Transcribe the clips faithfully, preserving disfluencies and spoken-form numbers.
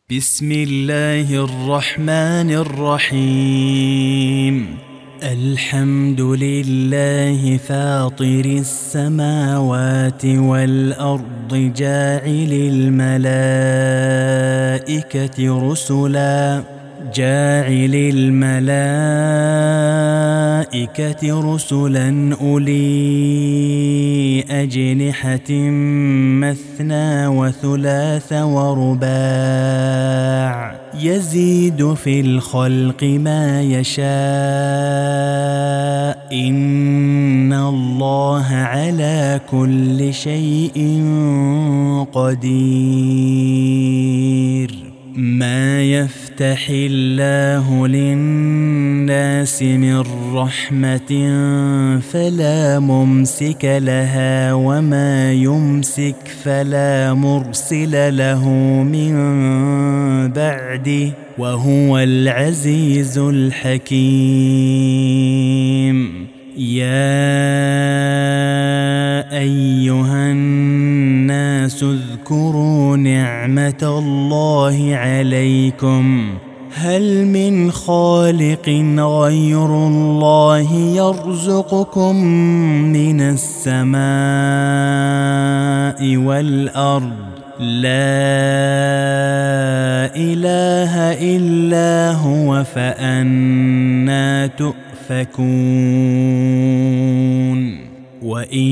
بسم الله الرحمن الرحيم. الحمد لله فاطر السماوات والأرض جاعل الملائكة رسلا جاعل الملائكة رسلا أولي أجنحة مثنى وثلاث ورباع يزيد في الخلق ما يشاء إن الله على كل شيء قدير. ما يفتح الله للناس من رحمة فلا ممسك لها وما يمسك فلا مرسل له من بعده وهو العزيز الحكيم. يا أيها الناس اذكروا نعمة الله عليكم هل من خالق غير الله يرزقكم من السماء والأرض لا إله إلا هو فأنى تؤفكون. وإن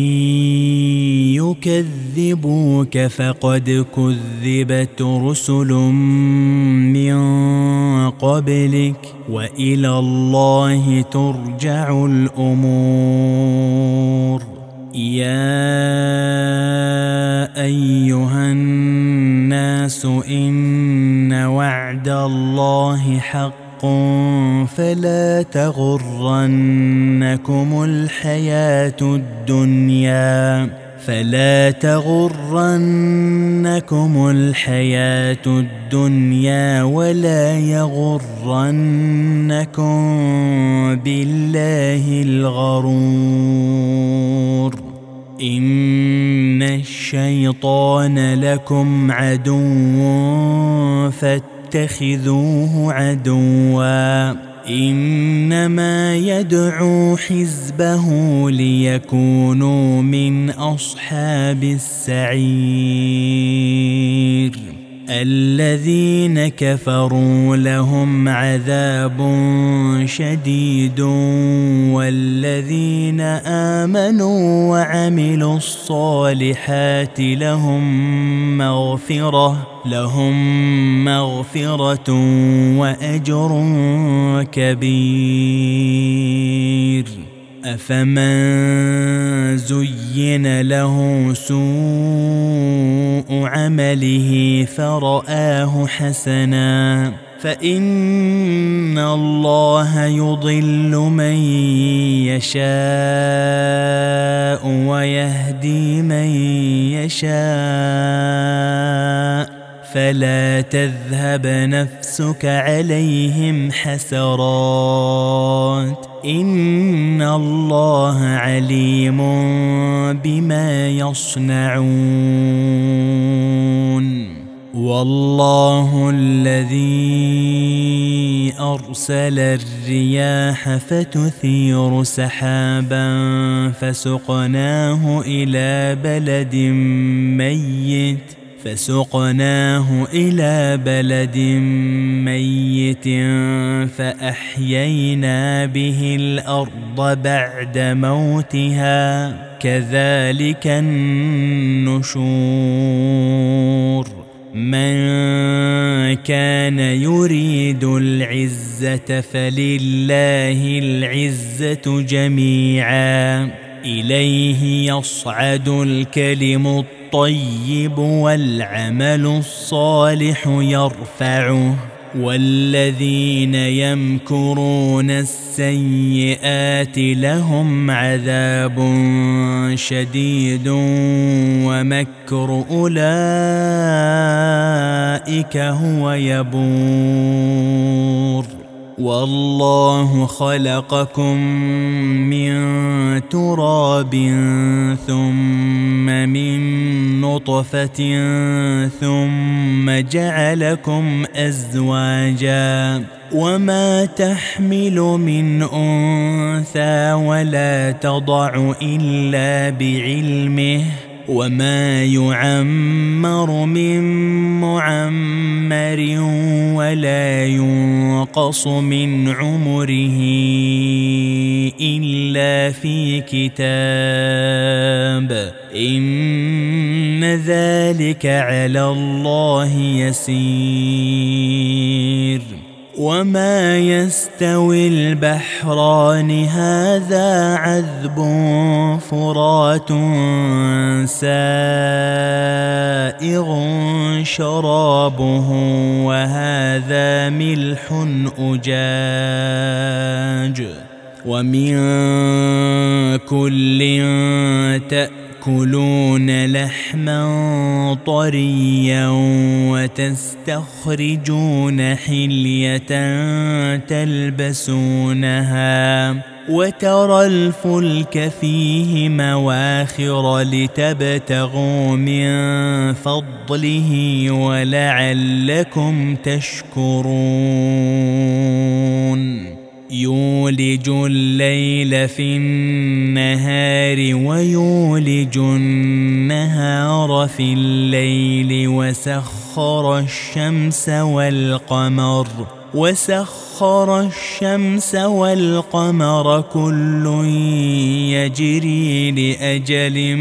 يكذبوك فقد كذبت رسل من قبلك وإلى الله ترجع الأمور. يا أيها الناس إن وعد الله حق فلا تغرنكم الحياة الدنيا فلا تغرنكم الحياة الدنيا ولا يغرنكم بالله الغرور. إن الشيطان لكم عدو فاتخذوه عدوا إنما يدعو حزبه ليكونوا من أصحاب السعير. الذين كفروا لهم عذاب شديد والذين آمنوا وعملوا الصالحات لهم مغفرة لهم مغفرة وأجر كبير. أفمن زين له سوء عمله فرآه حسنا فإن الله يضل من يشاء ويهدي من يشاء فلا تذهب نفسك عليهم حسرات إن الله عليم بما يصنعون. والله الذي أرسل الرياح فتثير سحابا فسقناه إلى بلد ميت فسقناه إلى بلد ميت فأحيينا به الأرض بعد موتها كذلك النشور. من كان يريد العزة فلله العزة جميعا إليه يصعد الكلم الطيب والعمل الصالح يرفعه والذين يمكرون السيئات لهم عذاب شديد ومكر أولئك هو يبور. والله خلقكم من تراب ثم من نطفة ثم جعلكم أزواجا وما تحمل من أنثى ولا تضع إلا بعلمه وما يعمر من معمر ولا ينقص من عمره إلا في كتاب إن ذلك على الله يسير. وما يستوي البحران هذا عذب فرات سائغ شرابه وهذا ملح أجاج ومن كل تأكلون لحما طريا وتستخرجون حلية تلبسونها وترى الفلك فيه مواخر لتبتغوا من فضله ولعلكم تشكرون. يولج الليل في النهار ويولج النهار في الليل وسخر الشمس والقمر وسخر الشمس والقمر كل يجري لأجل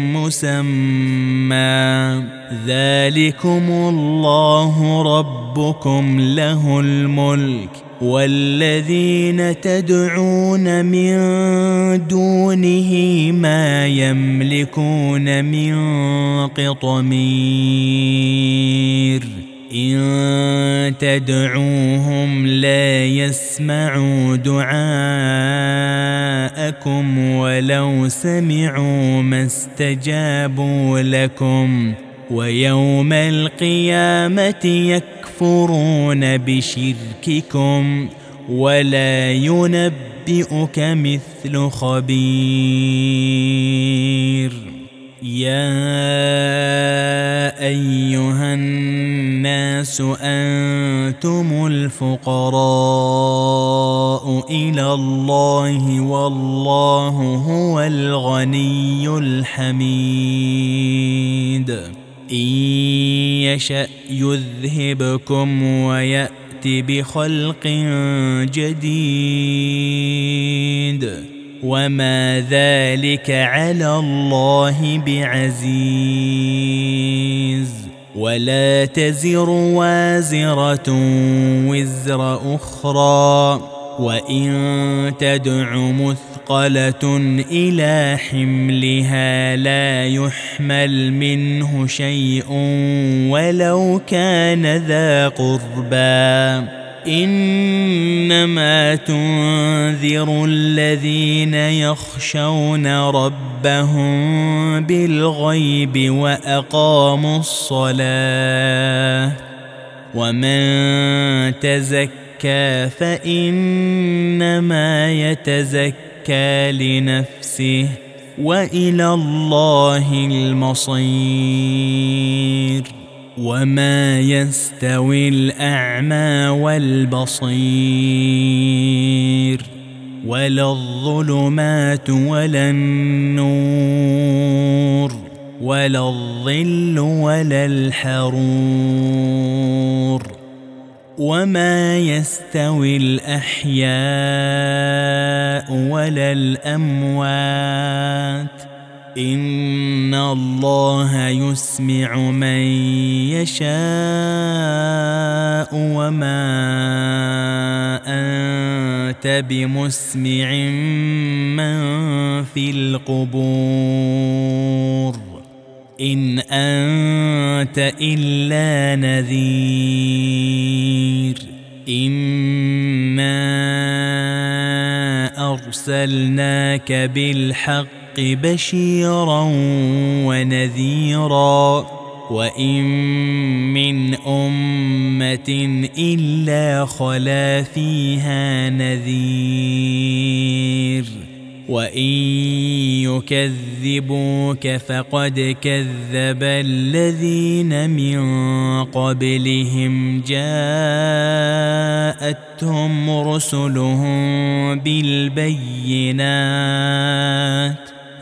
مسمى ذلكم الله ربكم له الملك والذين تدعون من دونه ما يملكون من قطمير إن تدعوهم لا يسمعوا دعاءكم ولو سمعوا ما استجابوا لكم ويوم القيامة يكفرون بشرككم ولا ينبئك مثل خبير. يا أيها الناس أنتم الفقراء إلى الله والله هو الغني الحميد. إن يشأ يذهبكم ويأت بخلق جديد وما ذلك على الله بعزيز. ولا تزر وازرة وزر أخرى وإن تدع مثقلة إلى حملها لا يحمل منه شيء ولو كان ذا قربى إنما تنذر الذين يخشون ربهم بالغيب وأقاموا الصلاة ومن تزكى فإنما يتزكى لنفسه وإلى الله المصير. وما يستوي الأعمى والبصير ولا الظلمات ولا النور ولا الظل ولا الحرور. وما يستوي الأحياء ولا الأموات إن الله يسمع من يشاء وما أنت بمسمع من في القبور إن أنت إلا نذير. إنا أرسلناك بالحق بشيرا ونذيرا وإن من أمة إلا خلا فيها نذير وإن يكذبوك فقد كذب الذين من قبلهم جاءتهم رسلهم بالبينات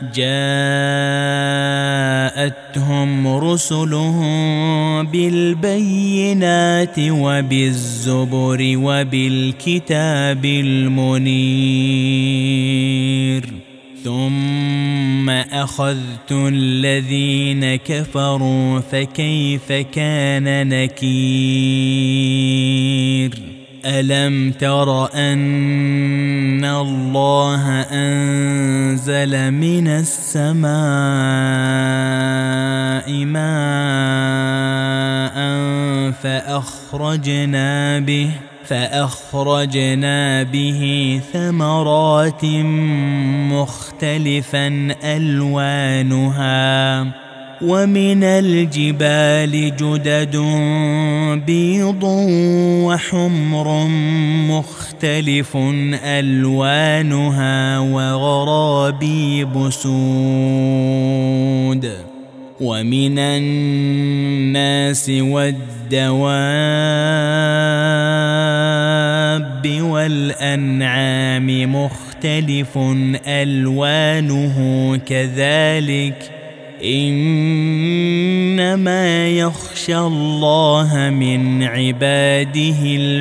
جاءتهم رسلهم بالبينات وبالزبر وبالكتاب المنير ثم أخذت الذين كفروا فكيف كان نكير ألم تر أن الله أنزل من السماء ماء فأخرجنا به فأخرجنا به ثمرات مختلفا ألوانها ومن الجبال جدد بيض وحمر مختلف ألوانها وغرابيب سود ومن الناس والدواب والأنعام مختلف ألوانه كذلك إنما يخشى الله من عباده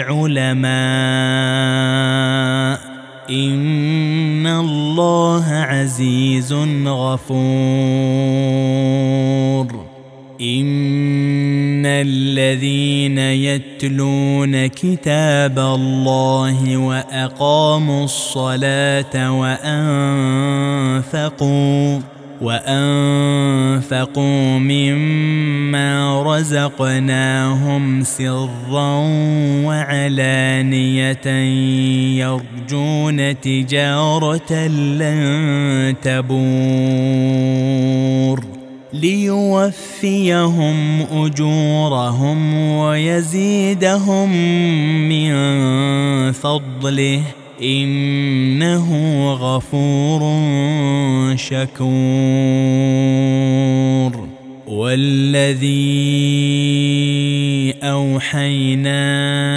العلماء إن الله عزيز غفور إن الذين يتلون كتاب الله وأقاموا الصلاة وأنفقوا وأنفقوا مما رزقناهم سرا وعلانية يرجون تجارة لن تبور ليوفيهم أجورهم ويزيدهم من فضله إنه غفور شكور والذي أوحينا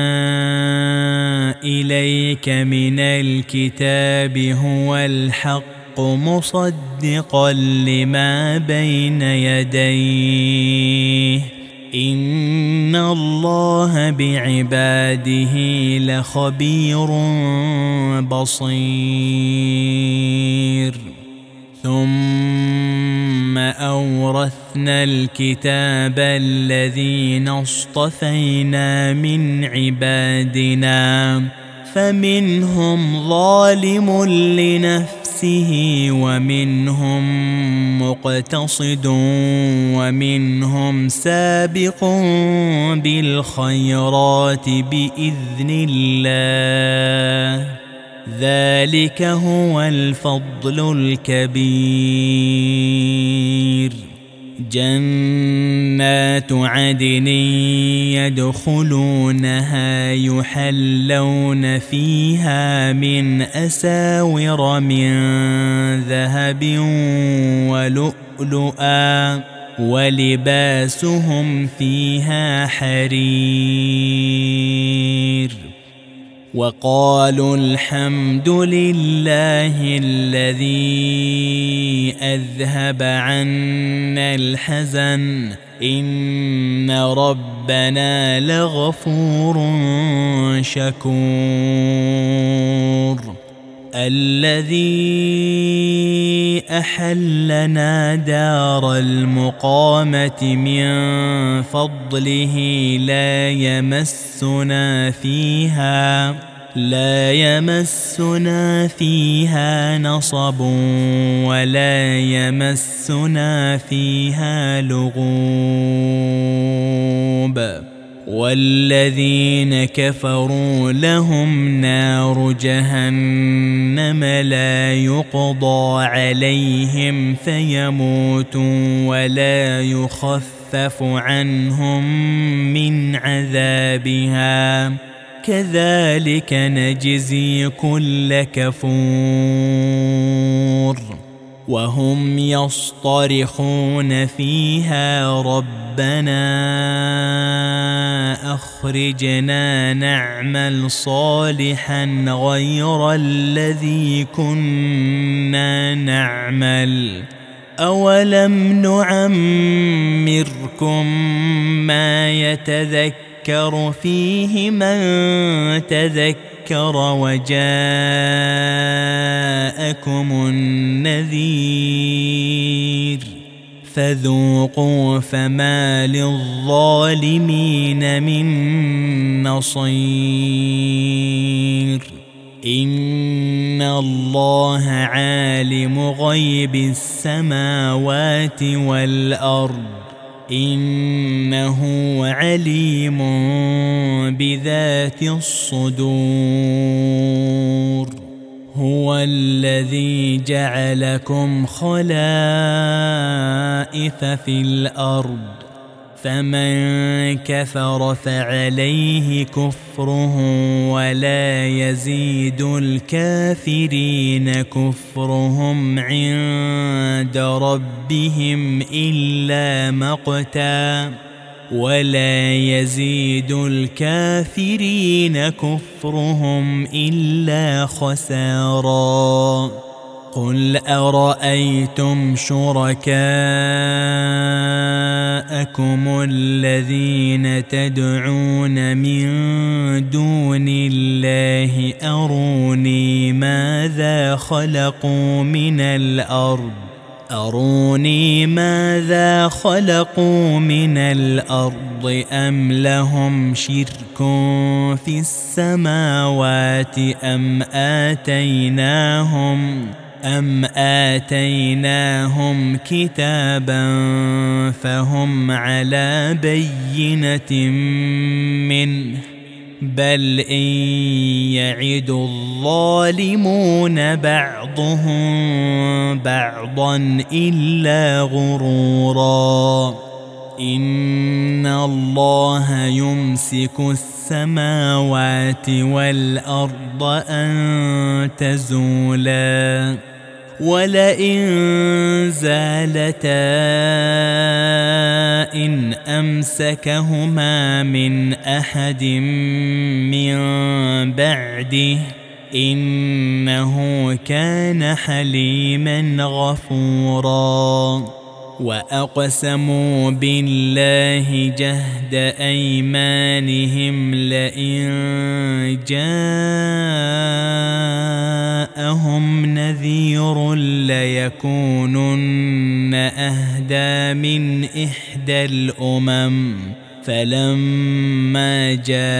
إليك من الكتاب هو الحق مصدقا لما بين يديه إن الله بعباده لخبير بصير ثم أورثنا الكتاب الذين اصطفينا من عبادنا فمنهم ظالم لنفسه ومنهم مقتصد ومنهم سابق بالخيرات بإذن الله ذلك هو الفضل الكبير جنات عدن يدخلونها يحلون فيها من أساور من ذهب ولؤلؤا ولباسهم فيها حرير وقالوا الحمد لله الذي أذهب عنا الحزن إن ربنا لغفور شكور الذي أحلنا دار المقامة من فضله لا يمسنا فيها لا يمسنا فيها نصب ولا يمسنا فيها لغوب والذين كفروا لهم نار جهنم لا يقضى عليهم فيموتوا ولا يخفف عنهم من عذابها كذلك نجزي كل كفور وهم يصطرخون فيها ربنا أخرجنا نعمل صالحا غير الذي كنا نعمل أولم نعمركم ما يتذكر فيه من تذكر وجاءكم النذير فذوقوا فما للظالمين من نصير إن الله عالم غيب السماوات والأرض إنه عليم بذات الصدور هو الذي جعلكم خلائف في الأرض فمن كفر فعليه كفره ولا يزيد الكافرين كفرهم عند ربهم إلا مقتا ولا يزيد الكافرين كفرهم إلا خسارا قل أرأيتم شركاءكم الذين تدعون من دون الله أروني ماذا خلقوا من الأرض أروني ماذا خلقوا من الأرض أم لهم شرك في السماوات أم آتيناهم أم آتيناهم كتابا فهم على بينة منه بل إن يعد الظالمون بعضهم بعضا إلا غرورا إن الله يمسك السماوات والأرض أن تزولا ولئن زالتا إن أمسكهما من أحد من بعده إنه كان حليما غفورا وأقسموا بالله جهد أيمانهم لئن جاءهم نذير ليكونن أهدى من إحدى الأمم فلما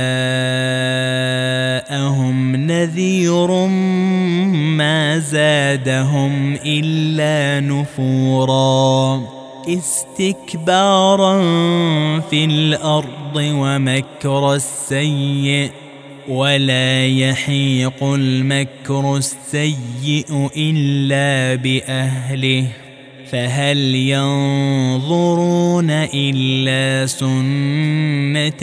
جاءهم نذير ما زادهم إلا نفورا استكبارا في الأرض ومكر السيء ولا يحيق المكر السيء إلا بأهله فهل ينظرون إلا سنة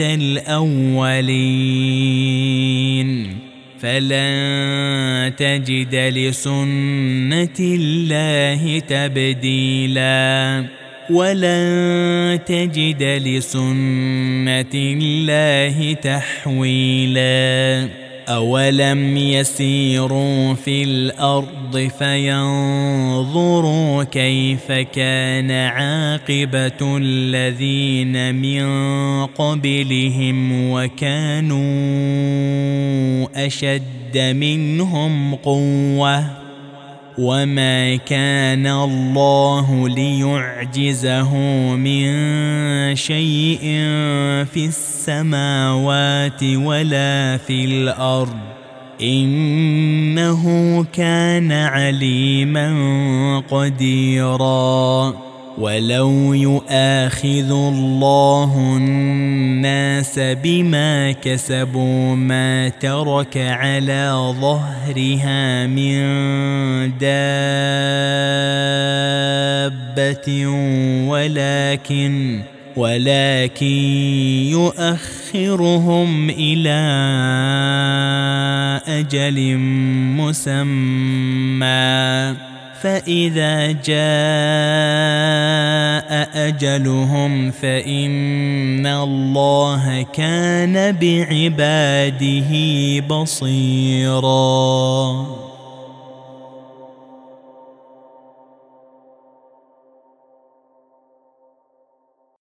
الأولين فلن تجد لسنة الله تبديلا ولن تجد لسنة الله تحويلا أولم يسيروا في الأرض فينظروا كيف كان عاقبة الذين من قبلهم وكانوا أشد منهم قوة وما كان الله ليعجزه من شيء في السماوات ولا في الأرض إنه كان عليما قديرا ولو يؤاخذ الله الناس بما كسبوا ما ترك على ظهرها من دابة ولكن ولكن يؤخرهم إلى أجل مسمى فإذا جاء أجلهم فإن الله كان بعباده بصيراً.